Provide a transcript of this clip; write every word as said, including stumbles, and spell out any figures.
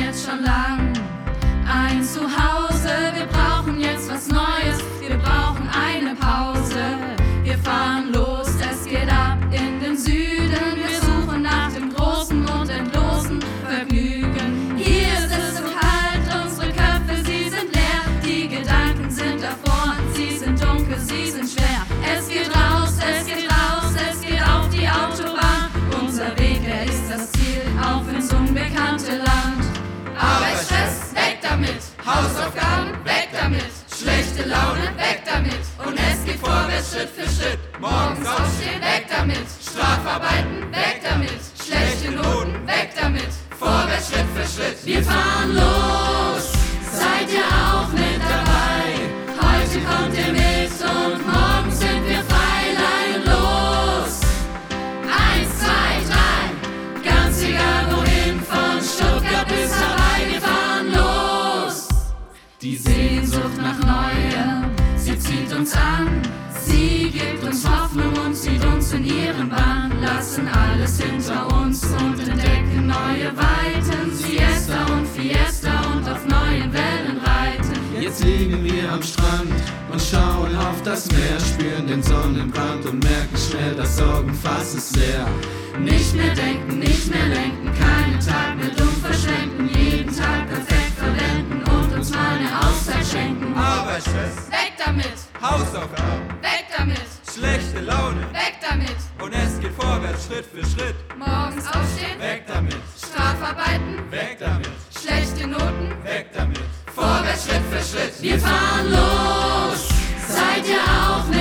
jetzt schon lang ein Zuhause. Wir brauchen jetzt was Neues, wir brauchen eine Pause. Wir fahren los, es geht ab in den Süden. Wir suchen nach dem großen und endlosen Vergnügen. Hier ist es so kalt, unsere Köpfe, sie sind leer. Die Gedanken sind davor, sie sind dunkel, sie sind schwer. Es geht raus, es geht raus, es geht auf die Autobahn. Unser Weg, er ist das Ziel, auf ins unbekannte Land. Arbeitsstress, weg damit, Hausaufgaben, weg damit, schlechte Laune, weg damit. Und es geht vorwärts Schritt für Schritt, morgens aufstehen, weg damit, Strafarbeiten, weg damit, schlechte Noten, weg damit, vorwärts Schritt für Schritt. Wir fahren los, seid ihr auch mit dabei? Heute kommt ihr mit und morgen sind wir frei. Leinen los, eins, zwei, drei, ganz egal wohin, von Stuttgart bis Hawaii, wir fahren los. Die Sehnsucht nach Neuem, sie zieht uns an, sie gibt uns Hoffnung und zieht uns in ihren Bann. Lassen alles hinter uns und entdecken neue Weiten, Siesta und Fiesta und auf neuen Wellen reiten. Jetzt liegen wir am Strand und schauen auf das Meer, spüren den Sonnenbrand und merken schnell, das Sorgenfass ist leer. Nicht mehr denken, nicht mehr lenken, keinen Tag mehr dumm verschwenden, jeden Tag perfekt verwenden und uns mal eine Auszeit schenken. Arbeitsstress, weg damit, Hausaufgaben, weg damit, schlechte Laune, weg damit, und es geht vorwärts Schritt für Schritt, morgens aufstehen, weg damit, Strafarbeiten, weg damit, schlechte Noten, weg damit, vorwärts Schritt für Schritt. Wir fahren los, seid ihr auch mit